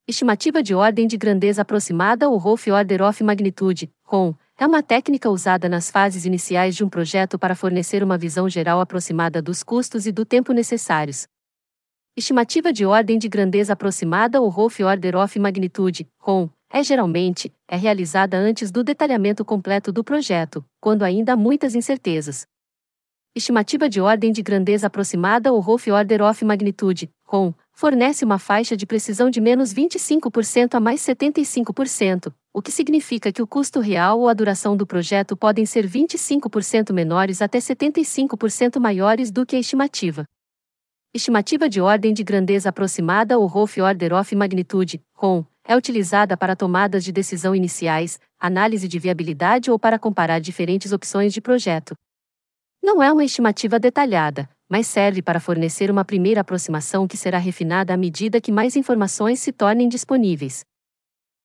Estimativa de ordem de grandeza aproximada ou Rough Order of Magnitude, ROM, é uma técnica usada nas fases iniciais de um projeto para fornecer uma visão geral aproximada dos custos e do tempo necessários. Estimativa de ordem de grandeza aproximada ou Rough Order of Magnitude, ROM, geralmente realizada antes do detalhamento completo do projeto, quando ainda há muitas incertezas. Estimativa de ordem de grandeza aproximada ou Rough Order of Magnitude, ROM, fornece uma faixa de precisão de menos 25% a mais 75%, o que significa que o custo real ou a duração do projeto podem ser 25% menores até 75% maiores do que a estimativa. Estimativa de ordem de grandeza aproximada ou Rough Order of Magnitude, ROM, é utilizada para tomadas de decisão iniciais, análise de viabilidade ou para comparar diferentes opções de projeto. Não é uma estimativa detalhada, mas serve para fornecer uma primeira aproximação que será refinada à medida que mais informações se tornem disponíveis.